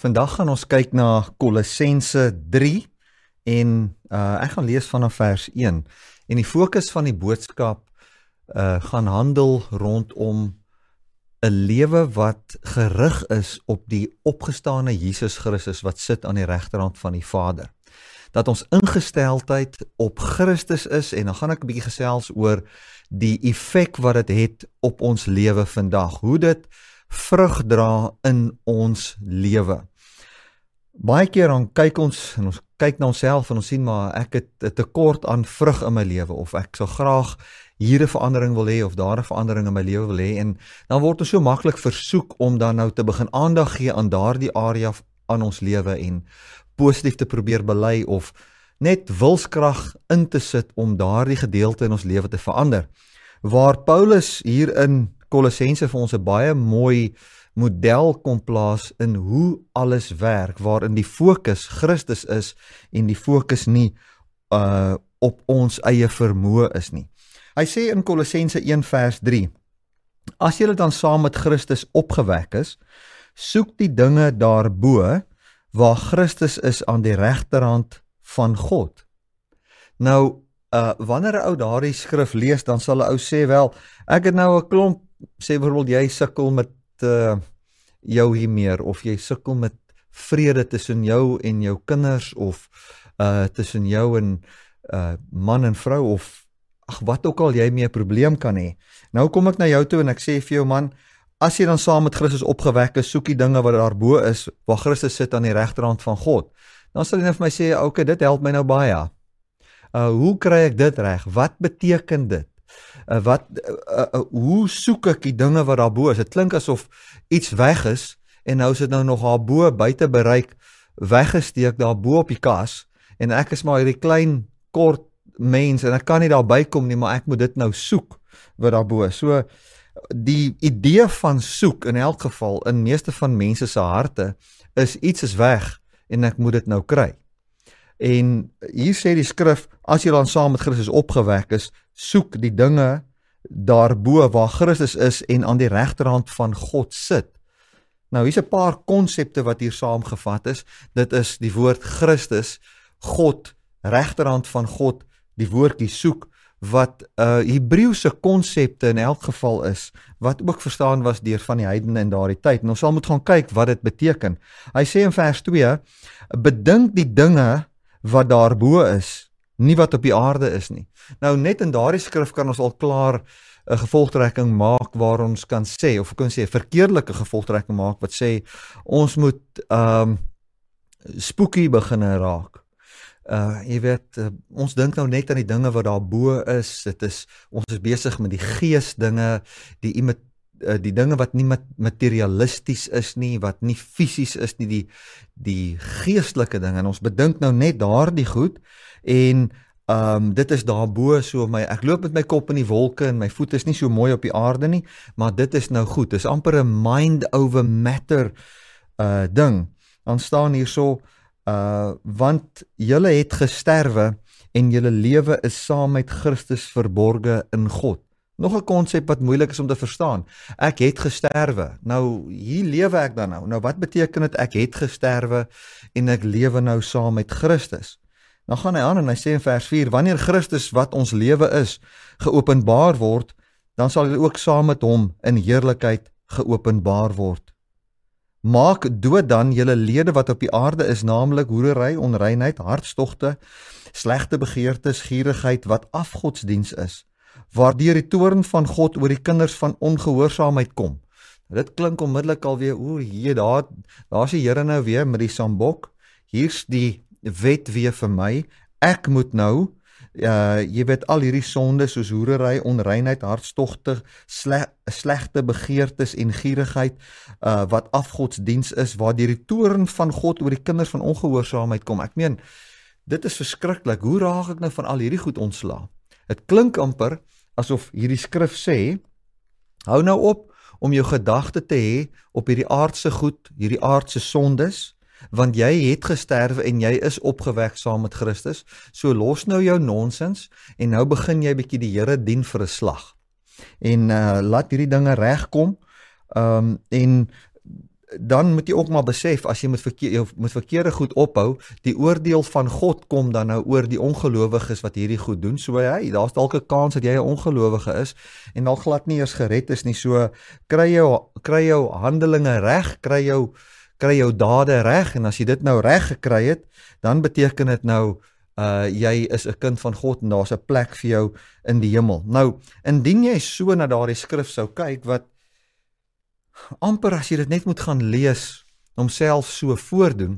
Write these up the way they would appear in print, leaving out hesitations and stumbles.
Vandag gaan ons kyk na Kolossense 3 en ek gaan lees vanaf vers 1. En die fokus van die boodskap gaan handel rondom 'n lewe wat gerig is op die opgestane Jesus Christus wat sit aan die regterhand van die Vader. Dat ons ingesteldheid op Christus is, en dan gaan ek 'n bietjie gesels oor die effek wat dit het op ons lewe vandag, hoe dit vrug dra in ons lewe. Baie keer dan kyk ons en ons kyk na onsself en ons sien maar ek het 'n tekort aan vrug in my lewe, of ek sou graag hier 'n verandering wil hê of daar 'n verandering in my lewe wil hê, en dan word ons so maklik versoek om dan nou te begin aandag gee aan daardie area aan ons lewe en positief te probeer bely of net wilskrag in te sit om daardie gedeelte in ons lewe te verander. Waar Paulus hier in Kolossense vir ons 'n baie mooi model kom plaas in hoe alles werk, waarin die fokus Christus is en die fokus nie op ons eie vermoë is nie. Hy sê in Kolossense 1 vers 3, as julle dan saam met Christus opgewek is, soek die dinge daarbo, waar Christus is aan die regterhand van God. Nou, wanneer 'n ou daardie skrif lees, dan sal 'n ou sê, wel, ek het nou 'n klomp, sê byvoorbeeld jy sukkel met jou hiermeer, of jy sukkel met vrede tussen jou en jou kinders, of tussen jou en man en vrou, of wat ook al jy mee 'n probleem kan hê. Nou kom ek na jou toe en ek sê vir jou, man, as jy dan saam met Christus opgewek is, soek die dinge wat daarbo is, waar Christus sit aan die regterhand van God. Dan sal jy net vir my sê, okay, dit help my nou baie. Hoe kry ek dit reg? Wat beteken dit? Hoe soek ek die dinge wat daarbo is? Dit klink asof iets weg is, en nou is dit nou nog daarbo, buite bereik, weggesteek daarbo op die kas, en ek is maar hierdie klein, kort mens, en ek kan nie daarby kom nie, maar ek moet dit nou soek, wat daarbo is. So, die idee van soek, in elk geval, in meeste van mense se harte, is iets is weg, en ek moet dit nou kry. En hier sê die skrif, as jy dan saam met Christus opgewek is, soek die dinge daarbo waar Christus is en aan die regterhand van God sit. Nou hier's 'n paar konsepte wat hier saamgevat is. Dit is die woord Christus, God, regterhand van God, die woordjie soek, wat Hebreëse konsepte in elk geval is, wat ook verstaan was deur van die heidene in daardie tyd. En ons sal moet gaan kyk wat dit beteken. Hy sê in vers 2, bedink die dinge wat daarbo is, nie wat op die aarde is nie. Nou net in daardie skrif kan ons al klaar 'n gevolgtrekking maak waar ons kan sê, of ek kan sê 'n verkeerdelike gevolgtrekking maak wat sê ons moet spooky begin raak. Jy weet, ons dink nou net aan die dinge wat daarbo is. Ons is besig met die gees dinge, die dinge wat nie materialisties is nie, wat nie fisies is nie, die geestelike dinge, en ons bedink nou net daardie goed, en dit is daarbo, so ek loop met my kop in die wolke, en my voet is nie so mooi op die aarde nie, maar dit is nou goed, dit is amper 'n mind over matter ding. Dan staan hier so, want julle het gesterwe, en julle lewe is saam met Christus verborge in God. Nog 'n konsep wat moeilik is om te verstaan. Ek het gesterwe. Nou, hier lewe ek dan nou. Nou, wat beteken dit ek het gesterwe en ek lewe nou saam met Christus? Dan gaan hy aan en hy sê in vers 4, wanneer Christus wat ons lewe is, geopenbaar word, dan sal hy ook saam met hom in heerlikheid geopenbaar word. Maak dood dan julle lede wat op die aarde is, naamlik hoerery, onreinheid, hartstogte, slegte begeertes, gierigheid, wat afgodsdiens is, waardeur die toorn van God oor die kinders van ongehoorsaamheid kom. Dit klink onmiddellik alweer, daar's die Here nou weer met die sambok, hier's die wet weer vir my, ek moet nou, jy weet al hierdie sonde soos hoerery, onreinheid, hartstogte, slegte begeertes en gierigheid, wat afgodsdiens is, waardeur die toorn van God oor die kinders van ongehoorsaamheid kom. Ek meen, dit is verskriklik, hoe raak ek nou van al hierdie goed ontsla? Het klink amper asof hierdie skrif sê, hou nou op om jou gedagte te hê op hierdie aardse goed, hierdie aardse sondes, want jy het gesterwe en jy is opgewek saam met Christus, so los nou jou nonsens, en nou begin jy bietjie die Here dien vir 'n slag. En laat hierdie dinge regkom, en dan moet jy ook maar besef, as jy moet verkeerde goed ophou, die oordeel van God kom dan nou oor die ongelowiges wat hierdie goed doen, so daar's dalk 'n kans dat jy 'n ongelowige is, en dalk glad nie eers gered is nie, so kry jou handelinge reg, kry jou dade reg, en as jy dit nou reg gekry het, dan beteken dit nou, jy is 'n kind van God, en daar's 'n plek vir jou in die hemel. Nou, indien jy so na daardie skrif sou kyk, wat amper as jy dit net moet gaan lees, homself so voordoen,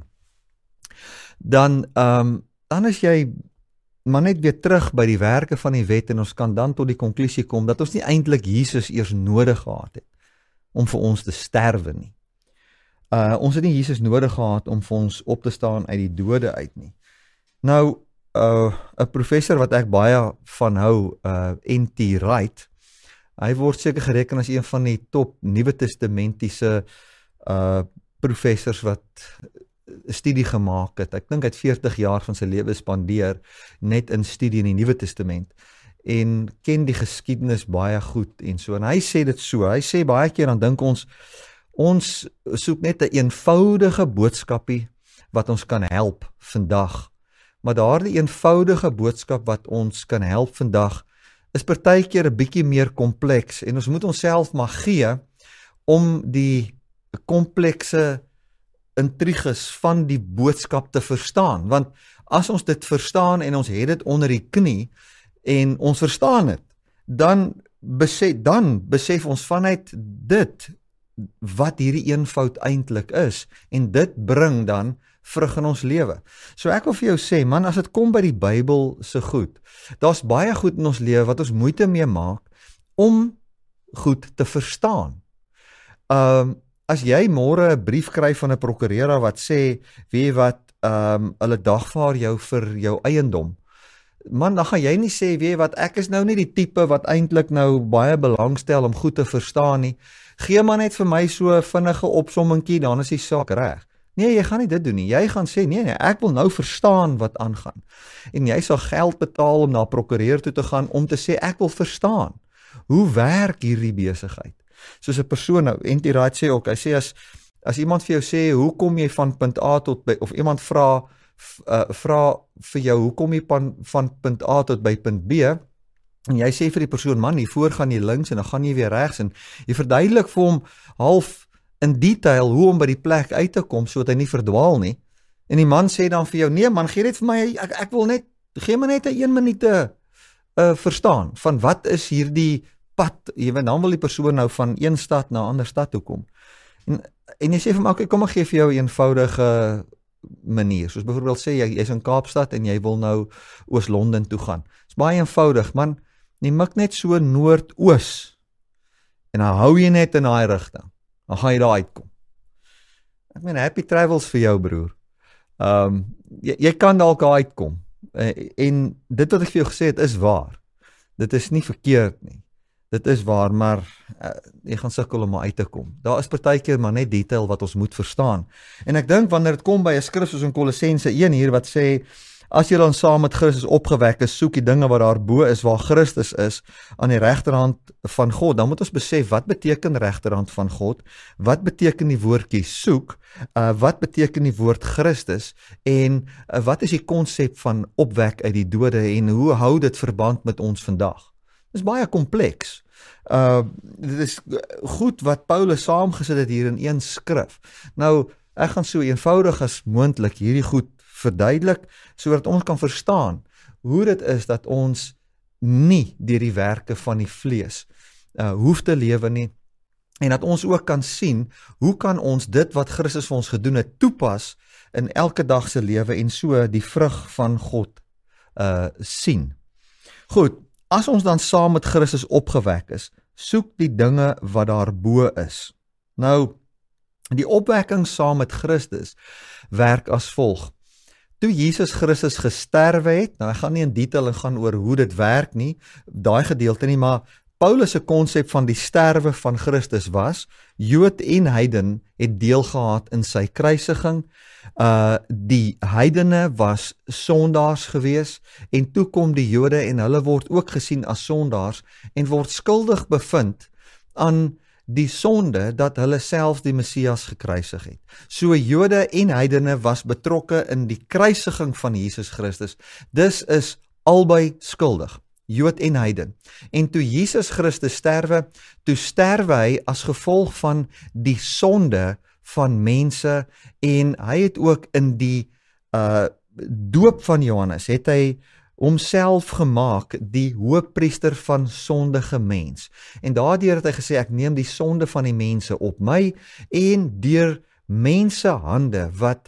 dan is jy maar net weer terug by die werke van die wet, en ons kan dan tot die konklusie kom, dat ons nie eintlik Jesus eers nodig gehad het, om vir ons te sterwe nie. Ons het nie Jesus nodig gehad, om vir ons op te staan uit die dode uit nie. Nou, 'n professor wat ek baie van hou, N.T. Wright, hy word seker gereken as een van die top Nuwe Testamentiese professors wat studie gemaak het. Ek dink hy het 40 jaar van sy lewe spandeer net in studie in die Nuwe Testament, en ken die geskiedenis baie goed en so. En hy sê dit so, hy sê baie keer, dan dink ons soek net 'n eenvoudige boodskapie wat ons kan help vandag. Maar daardie eenvoudige boodskap wat ons kan help vandag, is partykeer 'n bietjie meer kompleks, en ons moet onsself maar gee om die komplekse intriges van die boodskap te verstaan, want as ons dit verstaan en ons het dit onder die knie en ons verstaan dit, dan besef ons vanuit dit wat hierdie eenvoud eintlik is, en dit bring dan vrug in ons lewe. So ek wil vir jou sê, man, as dit kom by die Bybel se goed, daar's baie goed in ons lewe wat ons moeite mee maak om goed te verstaan. As jy môre 'n brief kry van 'n prokureur wat sê, weet jy wat, hulle dagvaar jou vir jou eiendom, man, dan gaan jy nie sê, weet jy wat, ek is nou nie die tipe wat eintlik nou baie belangstel om goed te verstaan nie, gee maar net vir my so 'n vinnige opsommingkie, dan is die saak reg. Nee, jy gaan nie dit doen nie. Jy gaan sê, nee, ek wil nou verstaan wat aangaan. En jy sal geld betaal om na 'n prokureur toe te gaan om te sê, ek wil verstaan. Hoe werk hierdie besigheid? Soos 'n persoon nou, N.T. Wright sê ook, hy sê as iemand vir jou sê, hoe kom jy van punt A tot by, of iemand vra vir jou, hoe kom jy van punt A tot by punt B, en jy sê vir die persoon, man, hiervoor gaan jy links en dan gaan jy weer regs, en jy verduidelik vir hom half in detail hoe om by die plek uit te kom, sodat hy nie verdwaal nie, en die man sê dan vir jou, nee man, gee net vir my, ek wil net, gee my net 'n 1 minuut verstaan, van wat is hierdie pad, dan wil die persoon nou van een stad na 'n ander stad toe kom, en jy sê vir my, okay, kom ek gee vir jou 'n eenvoudige manier, soos byvoorbeeld sê, jy's in Kaapstad en jy wil nou Oos-London toe gaan, dit is baie eenvoudig, man, jy mik net so noord-oos, en dan hou jy net in daai rigting, dan gaan jy daar uitkom. Ek meen, happy travels vir jou, broer. Jy kan dalk daar uitkom, en dit wat ek vir jou gesê het, is waar. Dit is nie verkeerd nie. Dit is waar, maar jy gaan sukkel om uit te kom. Daar is partykeer maar net detail wat ons moet verstaan. En ek dink wanneer dit kom by 'n skrif soos in Kolossense 1 hier wat sê, as jy dan saam met Christus opgewek is, soek die dinge wat daar bo is, waar Christus is, aan die regterhand van God, dan moet ons besef, wat beteken regterhand van God? Wat beteken die woordjie soek? Wat beteken die woord Christus? En wat is die konsep van opwek uit die dode, en hoe hou dit verband met ons vandag? Dit is baie kompleks. Dit is goed wat Paulus saamgesit het hier in een skrif. Nou, ek gaan so eenvoudig as moontlik hierdie goed verduidelik, sodat ons kan verstaan hoe dit is dat ons nie deur die werke van die vlees hoef te lewe nie, en dat ons ook kan sien, hoe kan ons dit wat Christus vir ons gedoen het, toepas in elke dag se lewe, en so die vrug van God sien. Goed, as ons dan saam met Christus opgewek is, soek die dinge wat daarbo is. Nou, die opwekking saam met Christus werk as volg. Toe Jesus Christus gesterwe het, nou ek gaan nie in detail gaan oor hoe dit werk nie, daai gedeelte nie, maar Paulus se konsep van die sterwe van Christus was, Jood en heiden het deel gehad in sy kruisiging, die heidene was sondaars gewees, en toe kom die Jode en hulle word ook gesien as sondaars, en word skuldig bevind aan die sonde dat hulle self die Messias gekruisig het. So Jode en heidene was betrokke in die kruisiging van Jesus Christus. Dus is albei skuldig, Jood en heiden. En toe Jesus Christus sterwe, toe sterwe hy as gevolg van die sonde van mense, en hy het ook in die doop van Johannes, het hy homself gemaak die hoëpriester van sondige mens. En daardeur het hy gesê, ek neem die sonde van die mense op my, en deur mense hande wat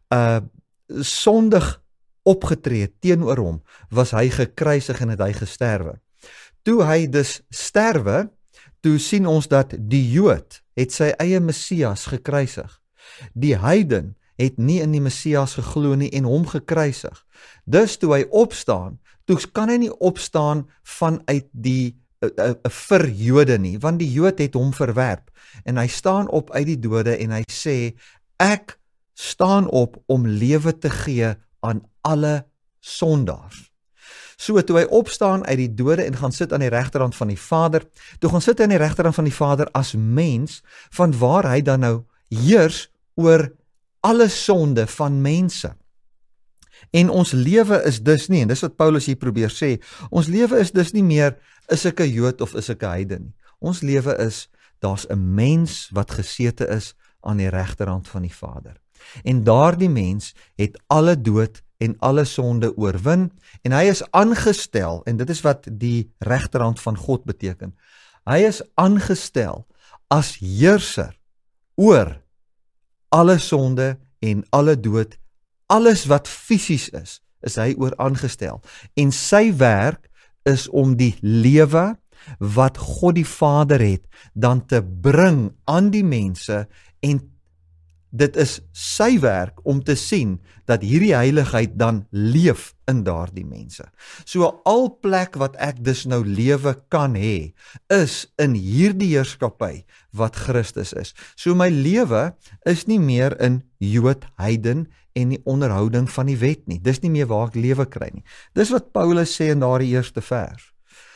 sondig opgetree teenoor hom, was hy gekruisig en het hy gesterwe. Toe hy dus sterwe, toe sien ons dat die Jood het sy eie Messias gekruisig. Die heiden het nie in die Messias geglo nie en hom gekruisig. Dus toe hy opstaan, toe kan hy nie opstaan vanuit die vir Jode nie, want die Jood het hom verwerp. En hy staan op uit die dode en hy sê, ek staan op om lewe te gee aan alle sondaars. So toe hy opstaan uit die dode en gaan sit aan die regterhand van die Vader, toe gaan sit hy aan die regterhand van die Vader as mens, van waar hy dan nou heers oor alle sonde van mense. En ons lewe is dus nie, en dis wat Paulus hier probeer sê, ons lewe is dus nie meer, is ek 'n Jood of is ek 'n heiden nie. Ons lewe is, daar's 'n mens wat gesete is aan die regterhand van die Vader. En daardie mens het alle dood en alle sonde oorwin, en hy is aangestel, en dit is wat die regterhand van God beteken, hy is aangestel as heerser oor alle sonde en alle dood, alles wat fisies is hy oor aangestel. En sy werk is om die lewe wat God die Vader het, dan te bring aan die mense, en dit is sy werk om te sien dat hierdie heiligheid dan leef in daardie mense. So al plek wat ek dus nou lewe kan hê, is in hierdie heerskappy wat Christus is. So my lewe is nie meer in Jood, heiden en die onderhouding van die wet nie. Dis nie meer waar ek lewe kry nie. Dis wat Paulus sê in daardie eerste vers.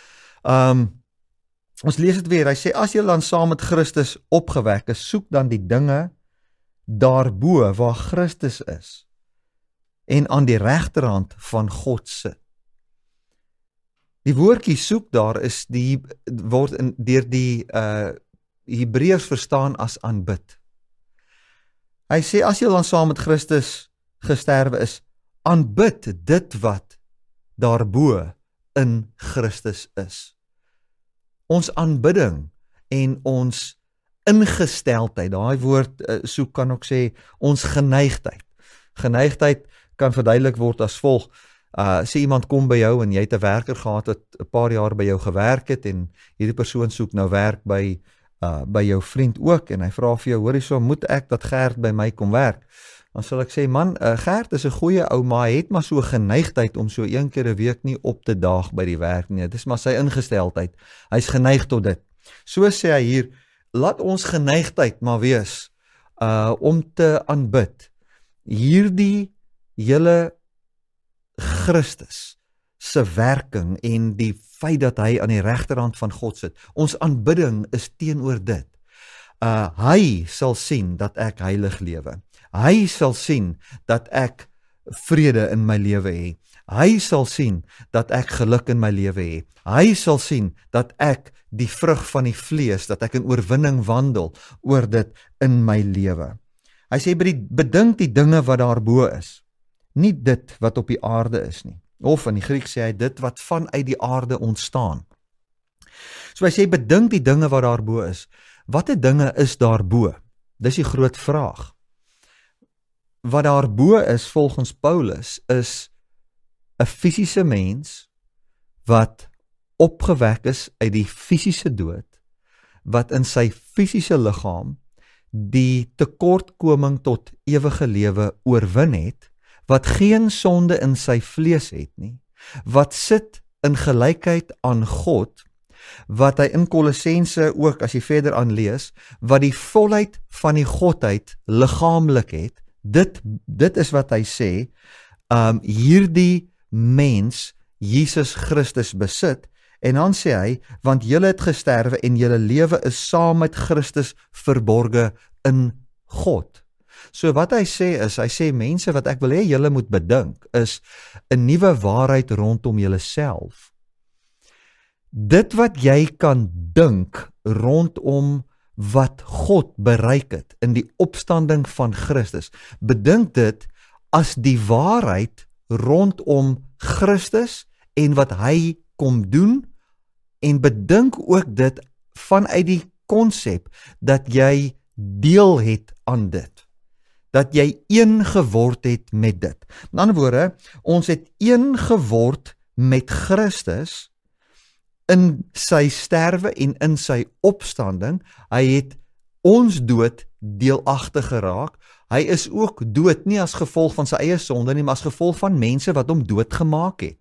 Ons lees dit weer, hy sê, as julle dan saam met Christus opgewek is, soek dan die dinge daarbo waar Christus is en aan die regterhand van God sit. Die woordjie soek daar is word deur die Hebreërs verstaan as aanbid. Hy sê as jy dan saam met Christus gesterwe is, aanbid dit wat daarbo in Christus is. Ons aanbidding en ons ingesteldheid, daai woord soek kan ook sê, ons geneigdheid. Geneigdheid kan verduidelik word as volg, sê iemand kom by jou en jy het 'n werker gehad wat 'n paar jaar by jou gewerk het en hierdie persoon soek nou werk by jou vriend ook en hy vra vir jou, hoor hierso, moet ek dat Gert by my kom werk? Dan sal ek sê, man, Gert is 'n goeie ou, maar hy het maar so geneigdheid om so een keer 'n week nie op te daag by die werk nie. Dis maar sy ingesteldheid. Hy's geneig tot dit. So sê hy hier, laat ons geneigdheid maar wees om te aanbid. Hierdie hele Christus se werking en die feit dat hy aan die regterhand van God sit. Ons aanbidding is teenoor dit. Hy sal sien dat ek heilig lewe. Hy sal sien dat ek vrede in my lewe hê. Hy sal sien dat ek geluk in my lewe hê. Hy sal sien dat ek die vrug van die vlees, dat ek in oorwinning wandel oor dit in my lewe. Hy sê, bedink die dinge wat daarbo is, nie dit wat op die aarde is nie. Of in die Griek sê hy, dit wat vanuit die aarde ontstaan. So hy sê, bedink die dinge wat daarbo is. Watter dinge is daarbo? Dis die groot vraag. Wat daarbo is, volgens Paulus, is 'n fisiese mens wat opgewek is uit die fisiese dood, wat in sy fisiese liggaam die tekortkoming tot ewige lewe oorwin het, wat geen sonde in sy vlees het nie, wat sit in gelykheid aan God, wat hy in Kolossense ook, as jy verder aanlees, wat die volheid van die Godheid liggaamlik het, dit is wat hy sê, hierdie mens Jesus Christus besit, En dan sê hy, want julle het gesterwe en julle lewe is saam met Christus verborge in God. So wat hy sê mense wat ek wil hê julle moet bedink, is 'n nuwe waarheid rondom julleself. Dit wat jy kan dink rondom wat God bereik het in die opstanding van Christus, bedink dit as die waarheid rondom Christus en wat hy kom doen, en bedink ook dit vanuit die konsep dat jy deel het aan dit, dat jy een geword het met dit. In ander woorde, ons het een geword met Christus in sy sterwe en in sy opstanding. Hy het ons dood deelagtig geraak. Hy is ook dood nie as gevolg van sy eie sonde nie, maar as gevolg van mense wat hom doodgemaak het.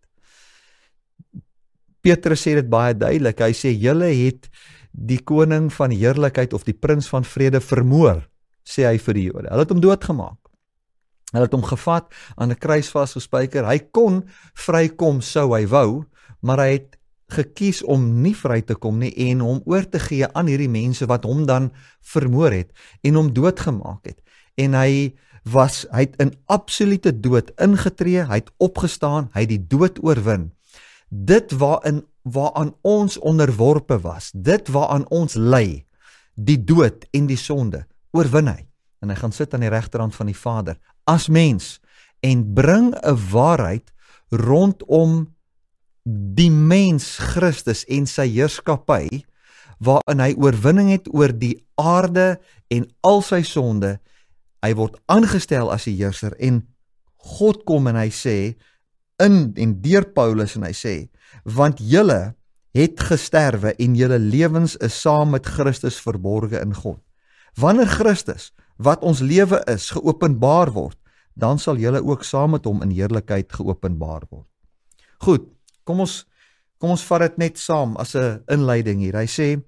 Petrus sê dit baie duidelik, hy sê, julle het die koning van heerlikheid of die prins van vrede vermoor, sê hy vir die Jode. Hulle het hom doodgemaak. Hulle het hom gevat, aan 'n kruis vasgespijker. Hy kon vrykom sou hy wou, maar hy het gekies om nie vry te kom nie en hom oor te gee aan hierdie mense wat hom dan vermoor het en hom doodgemaak het. En hy het in absolute dood ingetree, hy het opgestaan, hy het die dood oorwin. Dit waaraan ons onderworpe was, dit waaraan ons ly, die dood en die sonde, oorwin hy. En hy gaan sit aan die regterhand van die Vader, as mens, en bring 'n waarheid rondom die mens Christus en sy heerskappy, waarin hy oorwinning het oor die aarde en al sy sonde. Hy word aangestel as die heerser en God kom en hy sê, en deur Paulus en hy sê, want julle het gesterwe en julle lewens is saam met Christus verborge in God. Wanneer Christus, wat ons lewe is, geopenbaar word, dan sal julle ook saam met hom in heerlikheid geopenbaar word. Goed, kom ons vat dit net saam as 'n inleiding hier. Hy sê,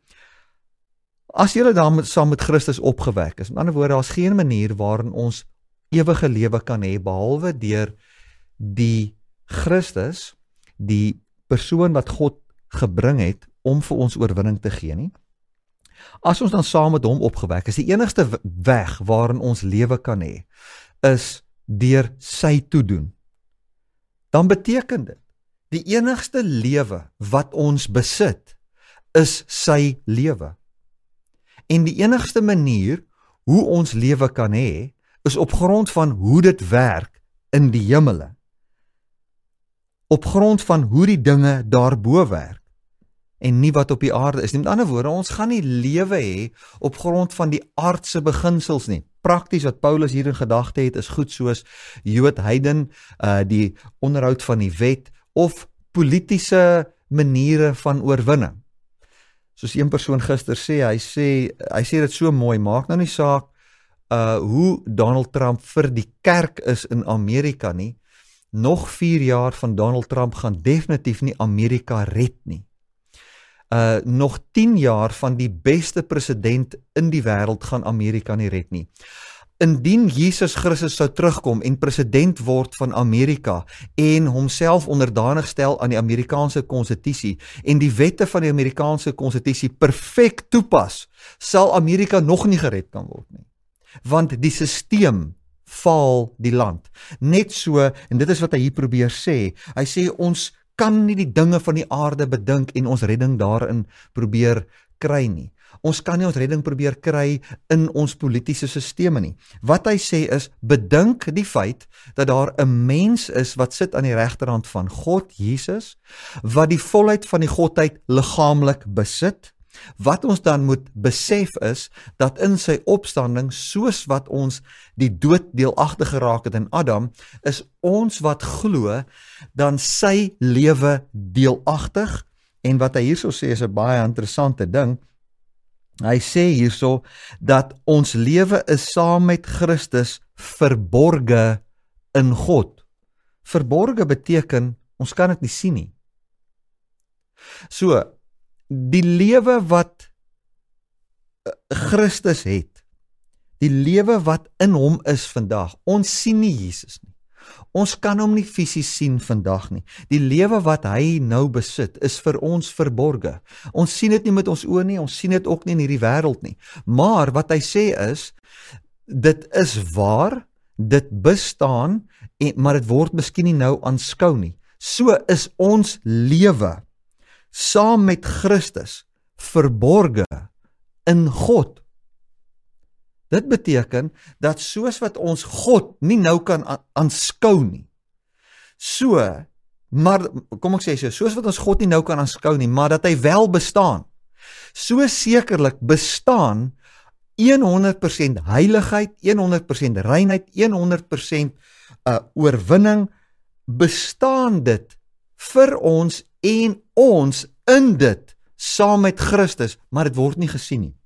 as julle dan saam met Christus opgewek is, met ander woorde, daar's geen manier waarin ons ewige lewe kan hê, behalwe deur die Christus, die persoon wat God gebring het, om vir ons oorwinning te gee nie. As ons dan saam met hom opgewek is, die enigste weg waarin ons lewe kan hê, is deur sy toedoen. Dan beteken dit, die enigste lewe wat ons besit, is sy lewe. En die enigste manier hoe ons lewe kan hê, is op grond van hoe dit werk in die hemele. Op grond van hoe die dinge daarbo werk, en nie wat op die aarde is nie. Met ander woorde, ons gaan nie lewe hê op grond van die aardse beginsels nie. Prakties wat Paulus hier in gedagte het, is goed soos Jood, heiden, die onderhoud van die wet, of politiese maniere van oorwinning. Soos een persoon gister sê, hy sê dit so mooi, maak nou nie saak hoe Donald Trump vir die kerk is in Amerika nie, nog 4 jaar van Donald Trump gaan definitief nie Amerika red nie. Nog 10 jaar van die beste president in die wêreld gaan Amerika nie red nie. Indien Jesus Christus sou terugkom en president word van Amerika en homself onderdanig stel aan die Amerikaanse konstitusie en die wette van die Amerikaanse konstitusie perfek toepas, sal Amerika nog nie gered kan word nie. Want die sisteem faal die land. Net so, en dit is wat hy hier probeer sê, hy sê ons kan nie die dinge van die aarde bedink en ons redding daarin probeer kry nie. Ons kan nie ons redding probeer kry in ons politiese sisteme nie. Wat hy sê is, bedink die feit dat daar 'n mens is wat sit aan die regterhand van God, Jesus, wat die volheid van die godheid liggaamlik besit. Wat ons dan moet besef is, dat in sy opstanding, soos wat ons die dood deelagtig geraak het in Adam, is ons wat glo, dan sy lewe deelagtig, en wat hy hierso sê is 'n baie interessante ding. Hy sê hierso, dat ons lewe is saam met Christus verborge in God. Verborge beteken, ons kan dit nie sien nie. So, die lewe wat Christus het, die lewe wat in hom is vandag, ons sien nie Jesus nie. Ons kan hom nie fisies sien vandag nie. Die lewe wat hy nou besit, is vir ons verborge. Ons sien dit nie met ons oë nie, ons sien dit ook nie in hierdie wêreld nie. Maar wat hy sê is, dit is waar, dit bestaan, maar dit word miskien nie nou aanskou nie. So is ons lewe saam met Christus verborge in God. Dit beteken dat soos wat ons God nie nou kan aanskou nie, maar kom ek sê so, soos wat ons God nie nou kan aanskou nie, maar dat hy wel bestaan, so sekerlik bestaan 100% heiligheid, 100% reinheid, 100% oorwinning, bestaan dit vir ons en ons in dit saam met Christus, maar dit word nie gesien nie.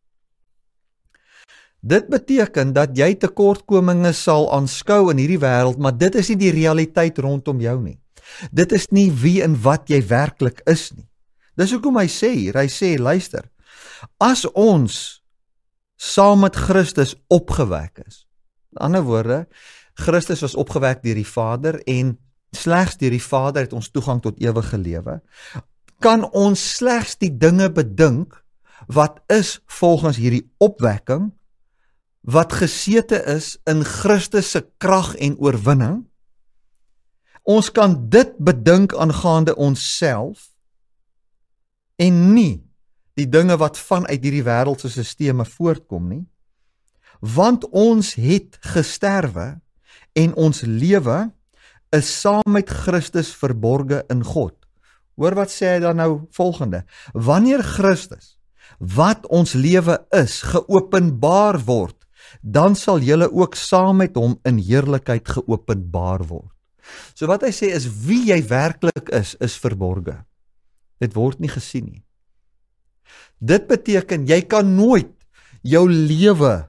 Dit beteken dat jy tekortkominge sal aanskou in hierdie wêreld, maar dit is nie die realiteit rondom jou nie. Dit is nie wie en wat jy werklik is nie. Dis hoekom hy sê hier, hy sê, luister, as ons saam met Christus opgewek is, in ander woorde, Christus was opgewek deur die Vader en slegs deur die Vader het ons toegang tot ewige lewe, kan ons slegs die dinge bedink wat is volgens hierdie opwekking, wat gesete is in Christus se krag en oorwinning. Ons kan dit bedink aangaande onsself en nie die dinge wat vanuit hierdie wêreldse sisteme voortkom nie, want ons het gesterwe en ons lewe is saam met Christus verborge in God. Hoor wat sê hy dan nou volgende, wanneer Christus, wat ons lewe is, geopenbaar word, dan sal julle ook saam met hom in heerlikheid geopenbaar word. So wat hy sê is, wie jy werklik is verborge. Dit word nie gesien nie. Dit beteken, jy kan nooit jou lewe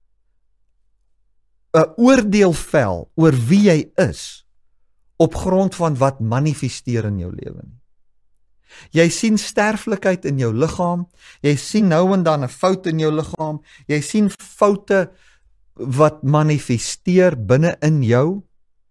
'n oordeel vel oor wie jy is, op grond van wat manifesteer in jou lewe nie. Jy sien sterflikheid in jou liggaam, jy sien nou en dan 'n fout in jou liggaam, jy sien foute wat manifesteer binne in jou,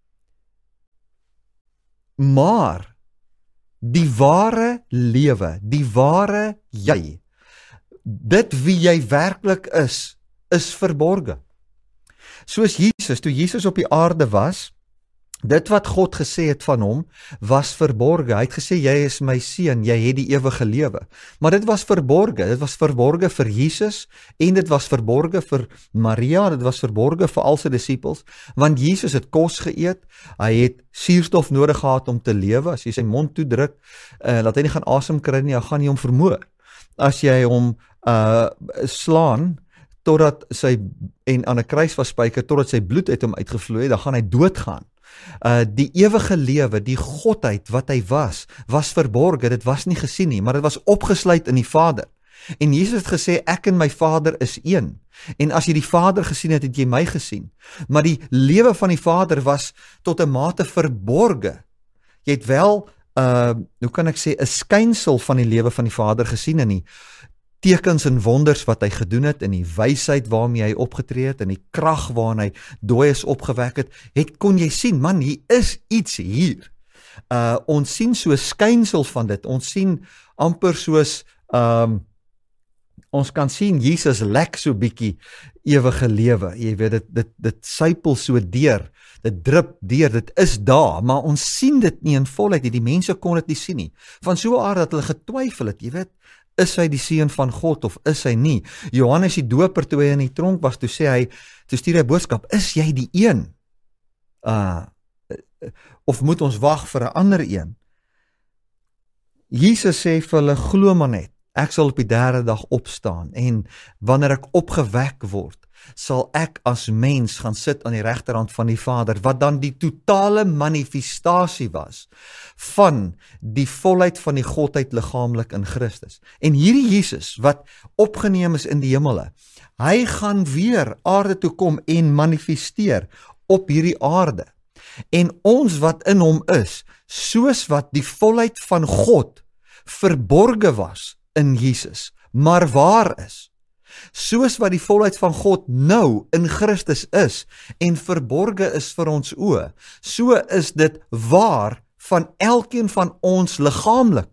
maar die ware lewe, die ware jy, dit wie jy werklik is verborge. Soos Jesus, toe Jesus op die aarde was, dit wat God gesê het van hom, was verborge. Hy het gesê, jy is my seun, jy het die ewige lewe. Maar dit was verborge vir Jesus, en dit was verborge vir Maria, dit was verborge vir al sy disippels, want Jesus het kos geëet, hy het suurstof nodig gehad om te lewe, as jy sy mond toedruk, laat hy nie gaan asem kry nie, hy gaan nie hom vermoor. As jy hom slaan, totdat en aan 'n kruis vasspyker, totdat sy bloed uit hom uitgevloei, dan gaan hy doodgaan. Die ewige lewe, die godheid wat hy was verborge, dit was nie gesien nie, maar dit was opgesluit in die Vader. En Jesus het gesê, ek en my Vader is een. En as jy die Vader gesien het, het jy my gesien. Maar die lewe van die Vader was tot 'n mate verborge. Jy het wel, hoe kan ek sê, 'n skynsel van die lewe van die Vader gesien in die tekens en wonders wat hy gedoen het, in die wysheid waarmee hy opgetree het, in die krag waarin hy dooies opgewek het, kon jy sien, man, hier is iets hier. Ons sien so skynsel van dit, ons sien amper soos, ons kan sien, Jesus lek so bietjie ewige lewe, jy weet, dit sypel so deur, dit drup deur, dit is daar, maar ons sien dit nie in volheid, die mense kon dit nie sien nie, van so 'n aard dat hulle getwyfel het, jy weet, is hy die seun van God of is hy nie? Johannes die Doper, toe hy in die tronk was, toe stuur hy boodskap, is jy die een? Of moet ons wag vir 'n ander een? Jesus sê vir hulle, glo maar net, ek sal op die 3de dag opstaan, en wanneer ek opgewek word, sal ek as mens gaan sit aan die regterhand van die Vader, wat dan die totale manifestasie was van die volheid van die Godheid liggaamlik in Christus. En hierdie Jesus wat opgeneem is in die hemele, hy gaan weer aarde toe kom en manifesteer op hierdie aarde. En ons wat in hom is, soos wat die volheid van God verborge was in Jesus, maar waar is, soos wat die volheid van God nou in Christus is en verborge is vir ons oë, so is dit waar van elkeen van ons liggaamlik.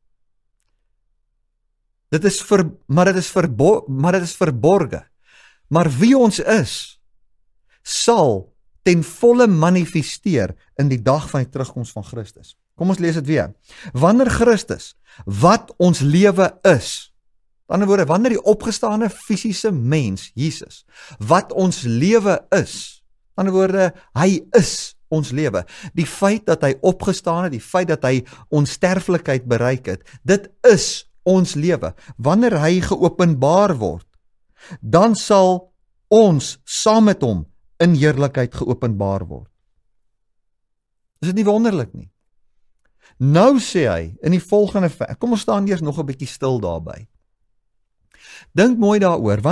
Maar dit is verborge. Maar wie ons is, sal ten volle manifesteer in die dag van die terugkoms van Christus. Kom ons lees dit weer. Wanneer Christus, wat ons lewe is, aan die ander woorde, wanneer die opgestane fisiese mens, Jesus, wat ons lewe is, aan die ander woorde, hy is ons lewe. Die feit dat hy opgestaan het, die feit dat hy onsterflikheid bereik het, dit is ons lewe. Wanneer hy geopenbaar word, dan sal ons saam met hom in heerlikheid geopenbaar word. Is dit nie wonderlik nie? Nou sê hy in die volgende vers, kom ons staan eers nog 'n bietjie stil daarby. Dink mooi daaroor,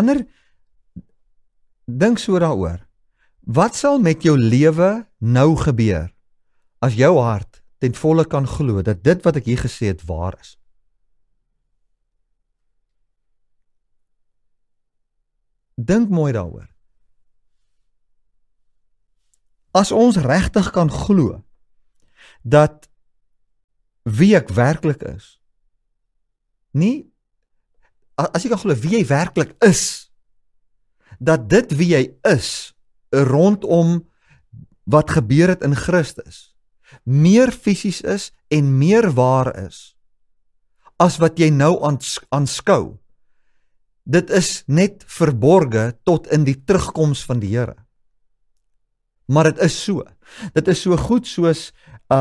dink so daaroor, wat sal met jou lewe nou gebeur, as jou hart ten volle kan glo, dat dit wat ek hier gesê het waar is? Dink mooi daaroor. As ons regtig kan glo, dat wie ek werklik is, as jy kan glo wie jy werklik is, dat dit wie jy is, rondom wat gebeur het in Christus, meer fisies is en meer waar is, as wat jy nou aanskou. Dit is net verborge tot in die terugkoms van die Here. Maar dit is so. Dit is so goed soos,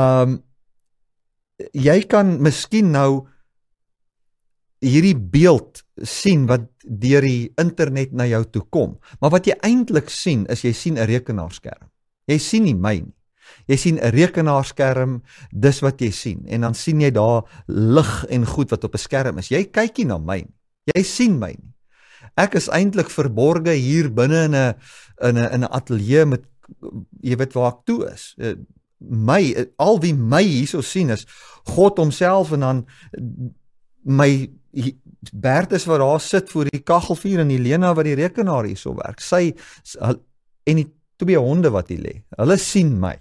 jy kan miskien nou hierdie beeld sien wat deur die internet na jou toe kom. Maar wat jy eintlik sien, is jy sien 'n rekenaarskerm. Jy sien nie my nie. Jy sien 'n rekenaarskerm, dis wat jy sien. En dan sien jy daar lig en goed wat op 'n skerm is. Jy kyk nie na my nie. Jy sien my nie. Ek is eintlik verborge hier binne in 'n ateljee met, jy weet waar ek toe is. Al wie my hierso sien is God homself, en dan my Bertus wat daar sit voor die kaggelvuur, en Helena wat die rekenaar hierso werk. Sy en die 2 honde wat hier lê. Hulle sien my.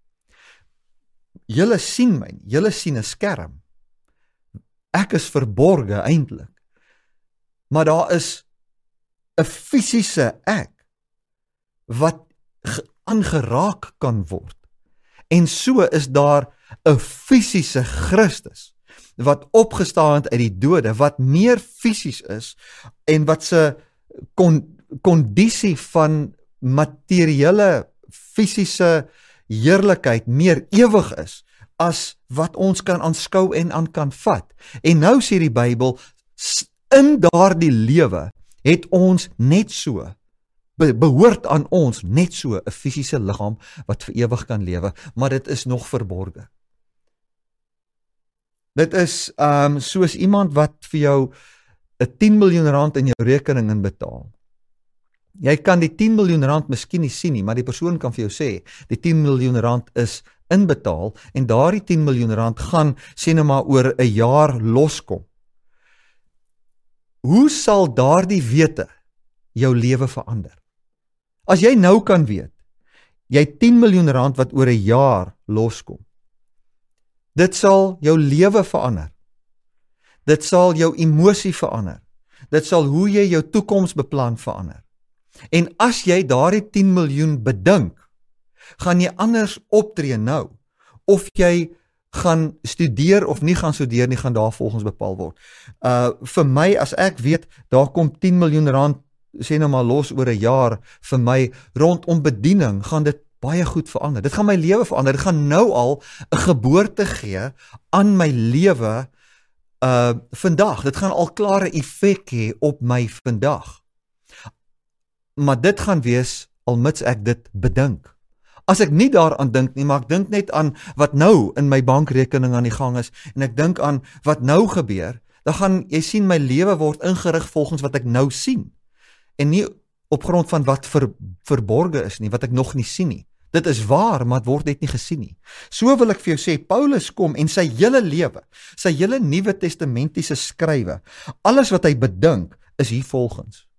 Julle sien my. Julle sien 'n skerm. Ek is verborge eintlik. Maar daar is 'n fisiese ek wat aangeraak kan word. En so is daar 'n fisiese Christus wat opgestaan het uit die dode, wat meer fisies is en wat se kondisie van materiële fisiese heerlikheid meer ewig is as wat ons kan aanskou en aan kan vat. En nou sê die Bybel, in daardie lewe het ons net so, behoort aan ons net so 'n fisiese liggaam wat vir ewig kan lewe, maar dit is nog verborge. Dit is soos iemand wat vir jou 'n 10 miljoen rand in jou rekening inbetaal. Jy kan die 10 miljoen rand miskien nie sien nie, maar die persoon kan vir jou sê, die 10 miljoen rand is inbetaal, en daardie 10 miljoen rand gaan, sê nou maar, oor 'n jaar loskom. Hoe sal daardie wete jou lewe verander? As jy nou kan weet, jy 10 miljoen rand wat oor 'n jaar loskom, dit sal jou lewe verander. Dit sal jou emosie verander. Dit sal hoe jy jou toekoms beplan verander. En as jy daardie 10 miljoen bedink, gaan jy anders optree nou. Of jy gaan studeer of nie gaan studeer nie, gaan daar volgens bepaal word. Vir my, as ek weet, daar kom 10 miljoen rand, sê nou maar los oor 'n jaar, vir my rondom bediening, gaan dit baie goed verander. Dit gaan my lewe verander. Dit gaan nou al 'n geboorte gee aan my lewe vandag. Dit gaan al klare effek hê op my vandag. Maar dit gaan wees almits ek dit bedink. As ek nie daaraan dink nie, maar ek dink net aan wat nou in my bankrekening aan die gang is, en ek dink aan wat nou gebeur, dan gaan jy sien my lewe word ingerig volgens wat ek nou sien. En nie op grond van wat verborge is nie, wat ek nog nie sien nie. Dit is waar, maar het word net nie gesien nie. So wil ek vir jou sê, Paulus kom en sy hele lewe, sy hele Nuwe Testamentiese skrywe, alles wat hy bedink, is hier volgens.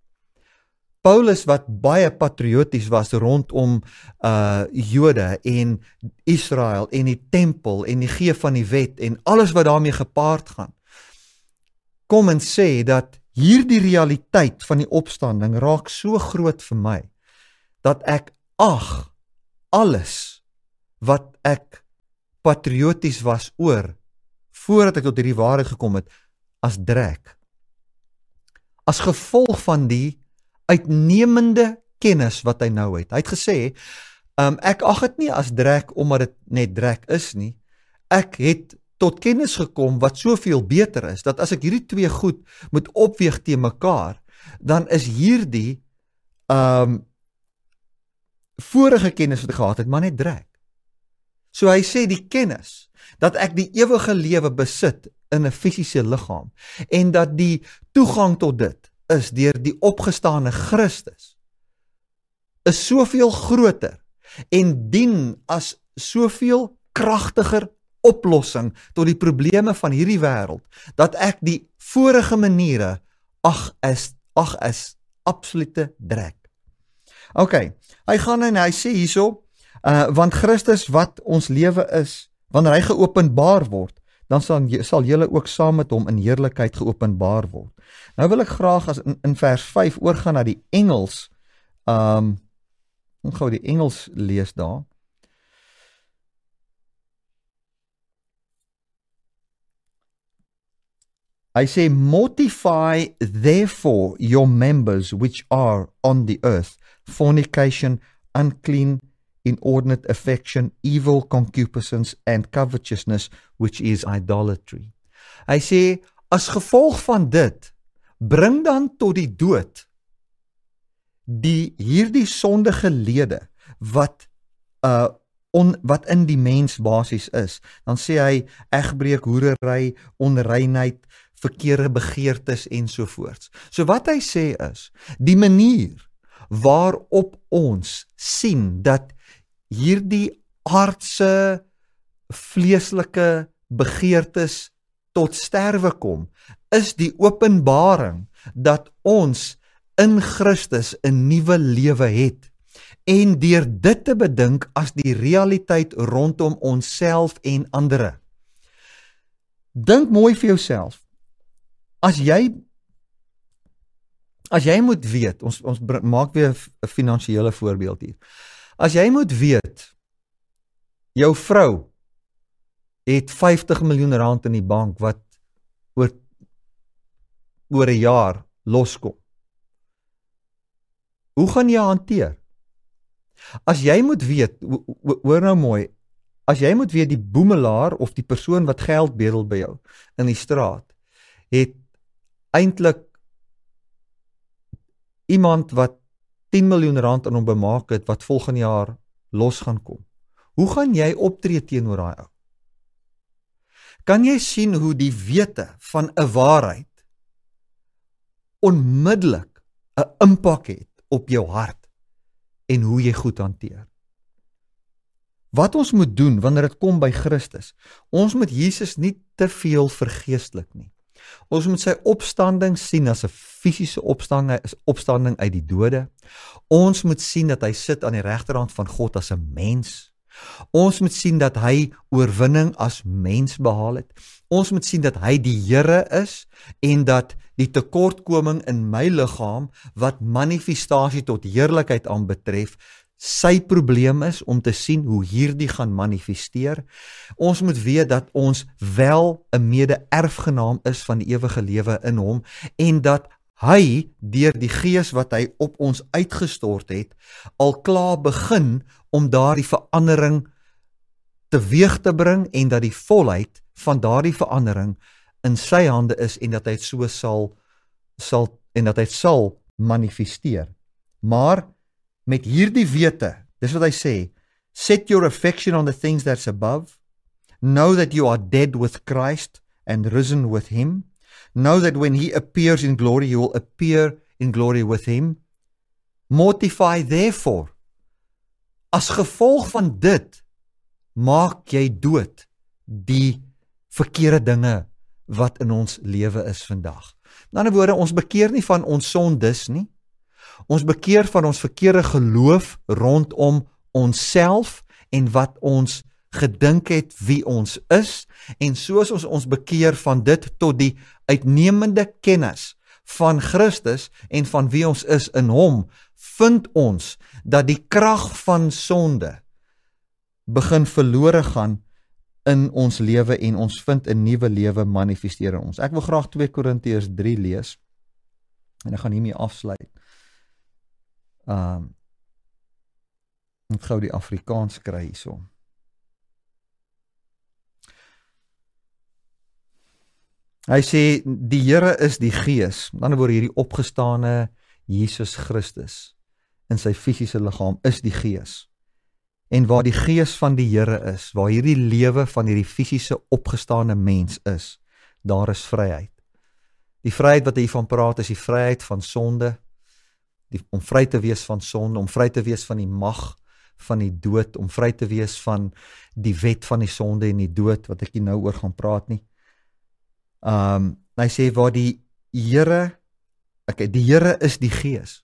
Paulus wat baie patrioties was rondom Jode en Israel en die tempel en die gee van die wet en alles wat daarmee gepaard gaan, kom en sê dat hierdie realiteit van die opstanding raak so groot vir my, dat ek ag alles wat ek patrioties was oor, voordat ek tot hierdie waarheid gekom het, as drek. As gevolg van die uitnemende kennis wat hy nou het. Hy het gesê, ek ag dit nie as drek omdat dit net drek is nie. Ek het tot kennis gekom wat soveel beter is, dat as ek hierdie twee goed moet opweeg teen mekaar, dan is hierdie vorige kennis wat ek gehad het, maar net drek. So hy sê die kennis, dat ek die ewige lewe besit in 'n fisiese liggaam, en dat die toegang tot dit is deur die opgestane Christus, is soveel groter, en dien as soveel kragtiger oplossing tot die probleme van hierdie wêreld, dat ek die vorige maniere ag is absolute drek. Ok, hy gaan en hy sê hierso, want Christus wat ons lewe is, wanneer hy geopenbaar word, dan sal julle ook saam met hom in heerlikheid geopenbaar word. Nou wil ek graag as in vers 5 oorgaan na die Engels, gou die Engels lees daar. Hy sê, mortify therefore your members which are on the earth, fornication, unclean, inordinate affection, evil concupiscence, and covetousness, which is idolatry. Hy sê, as gevolg van dit, bring dan tot die dood hierdie sondige lede wat in die mens basies is. Dan sê hy, egbreek, hoerery, onreinheid, verkeerde begeertes ensovoorts. So wat hy sê is, die manier waarop ons sien dat hierdie aardse, vleeslike begeertes tot sterwe kom, is die openbaring dat ons in Christus 'n nuwe lewe het, en deur dit te bedink as die realiteit rondom onsself en ander. Dink mooi vir jouself, as jy moet weet, ons maak weer 'n finansiële voorbeeld hier, as jy moet weet, jou vrou het 50 miljoen rand in die bank wat oor 'n jaar loskom. Hoe gaan jy hanteer? As jy moet weet, hoor nou mooi, as jy moet weet die boemelaar of die persoon wat geld bedel by jou in die straat, het eintlik iemand wat 10 miljoen rand aan hom bemaak het, wat volgende jaar los gaan kom. Hoe gaan jy optree teenoor daai ou? Kan jy sien hoe die wete van 'n waarheid onmiddellik 'n impak het op jou hart en hoe jy goed hanteer? Wat ons moet doen wanneer dit kom by Christus, ons moet Jesus nie te veel vergeestelik nie. Ons moet sy opstanding sien as 'n fisiese opstanding uit die dode. Ons moet sien dat hy sit aan die regterhand van God as 'n mens. Ons moet sien dat hy oorwinning as mens behaal het. Ons moet sien dat hy die Here is en dat die tekortkoming in my liggaam wat manifestasie tot heerlikheid aanbetref, sy probleem is om te sien hoe hierdie gaan manifesteer. Ons moet weet dat ons wel 'n mede-erfgenaam is van die ewige lewe in hom en dat hy deur die Gees wat hy op ons uitgestort het, al klaar begin om daardie verandering teweeg te bring en dat die volheid van daardie verandering in sy hande is en dat hy so sal manifesteer. Maar met hierdie wete, dis wat hy sê, set your affection on the things that's above, know that you are dead with Christ and risen with him, know that when he appears in glory, you will appear in glory with him, mortify therefore. As gevolg van dit, maak jy dood die verkeerde dinge wat in ons lewe is vandag. In ander woorde, ons bekeer nie van ons sondes nie, Ons bekeer van ons verkeerde geloof rondom onsself en wat ons gedink het wie ons is, en soos ons bekeer van dit tot die uitnemende kennis van Christus en van wie ons is in hom, vind ons dat die krag van sonde begin verlore gaan in ons lewe en ons vind 'n nuwe lewe manifesteer in ons. Ek wil graag 2 Korintiërs 3 lees en ek gaan hiermee afsluit. Ek gou die Afrikaans kry hierso. Hy sê, die Here is die Gees, met ander woorde hierdie opgestane Jesus Christus in sy fisiese liggaam is die Gees. En waar die Gees van die Here is, waar hierdie lewe van hierdie fisiese opgestane mens is, daar is vryheid. Die vryheid wat hy hiervan praat is die vryheid van sonde, om vry te wees van sonde, om vry te wees van die mag van die dood, om vry te wees van die wet van die sonde en die dood, wat ek hier nou oor gaan praat nie. Hy sê waar die Here is die Gees.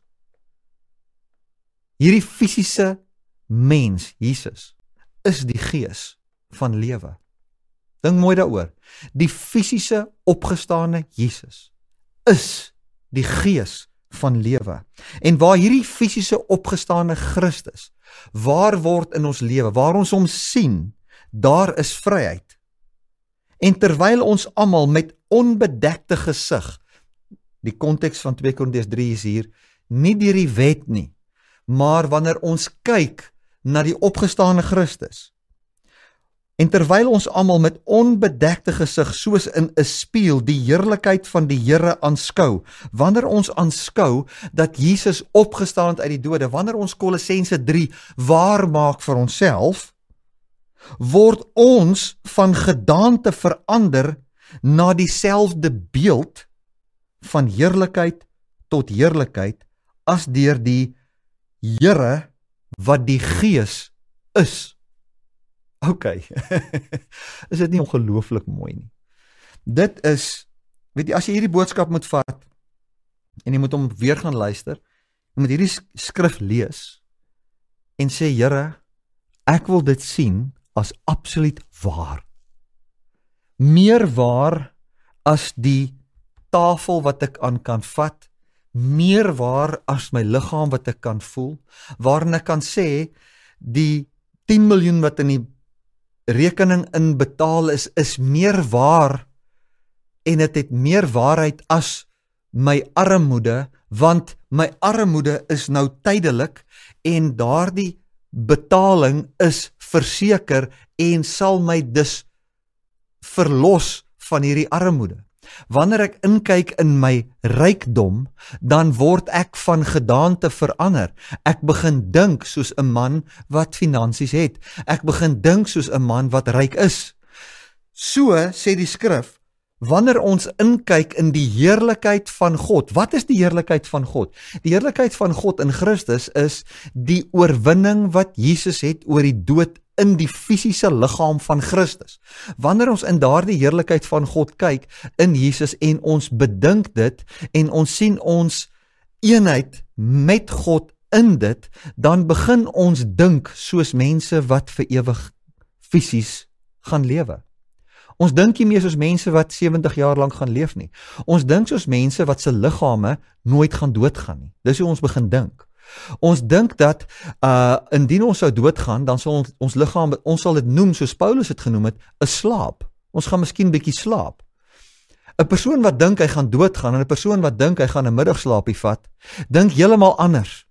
Hierdie fisiese mens, Jesus, is die Gees van lewe. Dink mooi daaroor. Die fisiese opgestane Jesus is die Gees van lewe. En waar hierdie fisiese opgestane Christus waar word in ons lewe, waar ons hom sien, daar is vryheid. En terwyl ons almal met onbedekte gesig, die konteks van 2 Korintiërs 3 is hier, nie deur die wet nie, maar wanneer ons kyk na die opgestane Christus, en terwyl ons almal met onbedekte gesig, soos in 'n spieël, die heerlikheid van die Here aanskou, wanneer ons aanskou dat Jesus opgestaan het uit die dode, wanneer ons Kolossense 3 waar maak vir onsself, word ons van gedaante verander na dieselfde beeld van heerlikheid tot heerlikheid as deur die Here wat die Gees is. OK. Is dit nie ongelooflik mooi nie? Dit is, weet jy, as jy hierdie boodskap moet vat en jy moet hom weer gaan luister, jy moet hierdie skrif lees en sê, Here, ek wil dit sien as absoluut waar. Meer waar as die tafel wat ek aan kan vat, meer waar as my liggaam wat ek kan voel, waarin ek kan sê, die 10 miljoen wat in die rekening inbetaal is meer waar, en het het meer waarheid as my armoede, want my armoede is nou tydelik, en daardie betaling is verseker, en sal my dus verlos van hierdie armoede. Wanneer ek inkyk in my rykdom, dan word ek van gedaante verander. Ek begin dink soos 'n man wat finansies het. Ek begin dink soos 'n man wat ryk is. So sê die skrif, wanneer ons inkyk in die heerlikheid van God, wat is die heerlikheid van God? Die heerlikheid van God in Christus is die oorwinning wat Jesus het oor die dood in die fisiese liggaam van Christus. Wanneer ons in daardie heerlikheid van God kyk in Jesus en ons bedink dit en ons sien ons eenheid met God in dit, dan begin ons dink soos mense wat vir ewig fisies gaan lewe. Ons dink nie meer soos mense wat 70 jaar lank gaan leef nie. Ons dink soos mense wat se liggame nooit gaan doodgaan nie. Dis hoe ons begin dink. Ons dink dat indien ons sou doodgaan, dan sal ons liggaam, ons sal dit noem soos Paulus het genoem het, 'n slaap. Ons gaan miskien bietjie slaap. 'n Persoon wat dink hy gaan doodgaan en 'n persoon wat dink hy gaan 'n middagslaapie vat, dink heeltemal anders.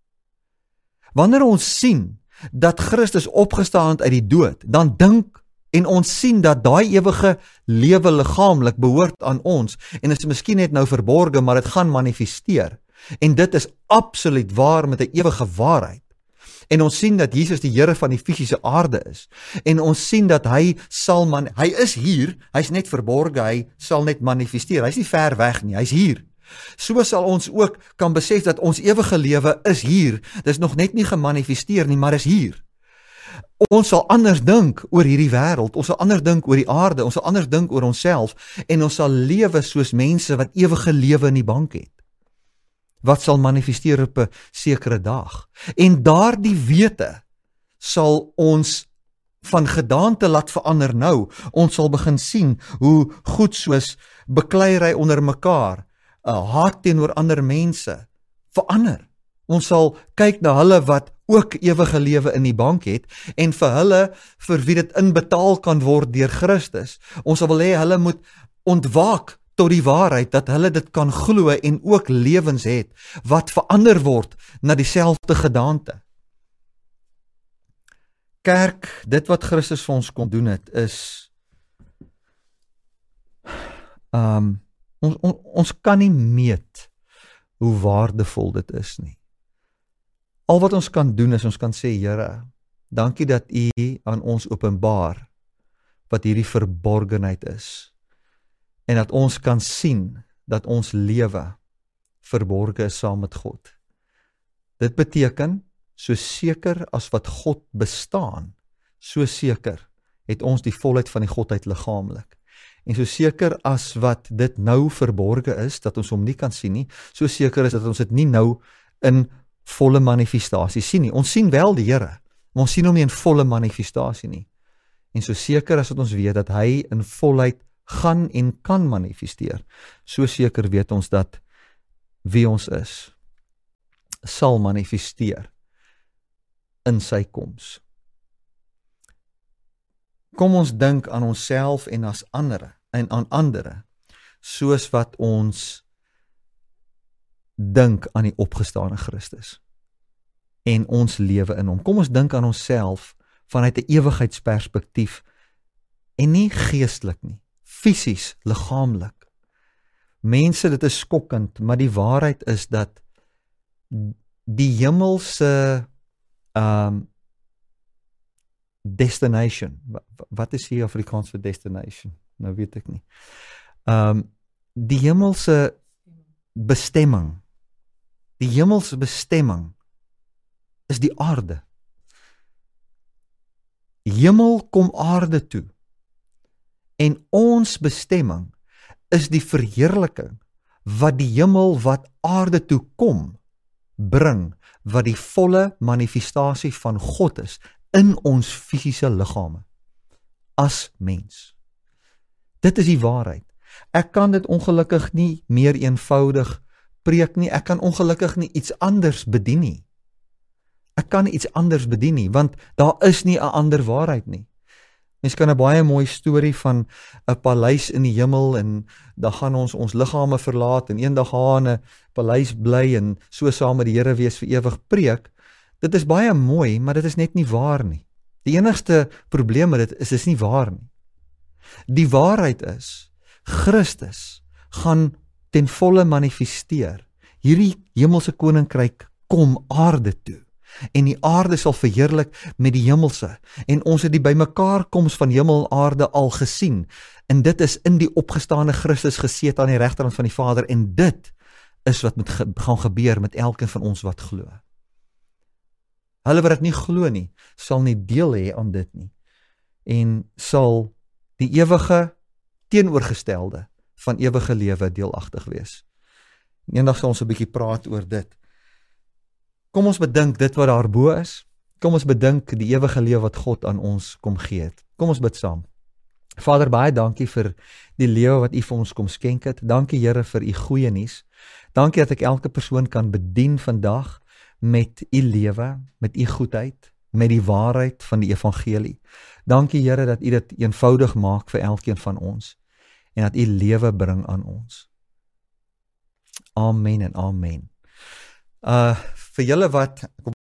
Wanneer ons sien dat Christus opgestaan het uit die dood, dan dink en ons sien dat daai ewige lewe liggaamlik behoort aan ons, en is miskien net nou verborge, maar dit gaan manifesteer. En dit is absoluut waar met 'n ewige waarheid. En ons sien dat Jesus die Here van die fisiese aarde is. En ons sien dat hy is hier, hy's net verborge, hy sal net manifesteer. Hy's nie ver weg nie, hy's hier. So sal ons ook kan besef dat ons ewige lewe is hier. Dis nog net nie gemanifesteer nie, maar is hier. Ons sal anders dink oor hierdie wêreld, ons sal anders dink oor die aarde, ons sal anders dink oor onsself, en ons sal lewe soos mense wat ewige lewe in die bank het. wat sal manifesteer op 'n sekere dag. En daardie wete sal ons van gedaante laat verander nou. Ons sal begin sien hoe goed soos bekleierery onder mekaar, haat teenoor ander mense, verander. Ons sal kyk na hulle wat ook ewige lewe in die bank het, en vir hulle, vir wie dit inbetaal kan word deur Christus, ons sal wil hê hulle moet ontwaak tot die waarheid, dat hulle dit kan glo en ook lewens het, wat verander word na dieselfde gedaante. Kerk, dit wat Christus vir ons kon doen het, is, ons kan nie meet hoe waardevol dit is nie. Al wat ons kan doen is, ons kan sê, Here, dankie dat U aan ons openbaar wat hierdie verborgenheid is, en dat ons kan sien dat ons lewe verborge is saam met God. Dit beteken, so seker as wat God bestaan, so seker het ons die volheid van die Godheid liggaamlik. En so seker as wat dit nou verborge is, dat ons hom nie kan sien nie, so seker is dat ons dit nie nou in volle manifestasie sien nie. Ons sien wel die Here, maar ons sien hom nie in volle manifestasie nie. En so seker as wat ons weet dat hy in volheid gaan en kan manifesteer, so seker weet ons dat wie ons is, sal manifesteer in sy koms. Kom ons dink aan onsself en aan ander, soos wat ons dink aan die opgestane Christus en ons lewe in hom. Kom ons dink aan onsself vanuit 'n ewigheidsperspektief en nie geestelik nie, fisies, liggaamlik. Mense, dit is skokkend, maar die waarheid is dat die hemelse destination, wat is hier Afrikaans vir destination? Nou weet ek nie. Die hemelse bestemming, is die aarde. Hemel kom aarde toe, en ons bestemming is die verheerliking wat die hemel wat aarde toe kom, bring, wat die volle manifestasie van God is, in ons fisiese liggame, as mens. Dit is die waarheid. Ek kan dit ongelukkig nie meer eenvoudig preek nie, ek kan ongelukkig nie iets anders bedien nie. Ek kan iets anders bedien nie, want daar is nie 'n ander waarheid nie. Mens kan 'n baie mooi storie van 'n paleis in die hemel, en dan gaan ons liggame verlaat, en eendag gaan 'n paleis bly, en so saam met die Here wees vir ewig preek. Dit is baie mooi, maar dit is net nie waar nie. Die enigste probleem met dit is, dit is nie waar nie. Die waarheid is, Christus gaan ten volle manifesteer. Hierdie hemelse koninkryk kom aarde toe, en die aarde sal verheerlik met die hemelse, en ons het die bymekaarkoms van hemel en aarde al gesien, en dit is in die opgestane Christus gesit aan die regterhand van die Vader, en dit is wat moet gaan gebeur met elkeen van ons wat glo. Hulle wat dit nie glo nie, sal nie deel hê aan dit nie, en sal die ewige teenoorgestelde van ewige lewe deelagtig wees. Eendag sal ons 'n bietjie praat oor dit. Kom ons bedink dit wat daarbo is. Kom ons bedink die ewige lewe wat God aan ons kom gee het. Kom ons bid saam. Vader, baie dankie vir die lewe wat U vir ons kom skenk het. Dankie Here vir U goeie nuus. Dankie dat ek elke persoon kan bedien vandag met U lewe, met U goedheid, met die waarheid van die evangelie. Dankie Here dat U dit eenvoudig maak vir elkeen van ons, en dat U lewe bring aan ons. Amen en amen. Vir julle wat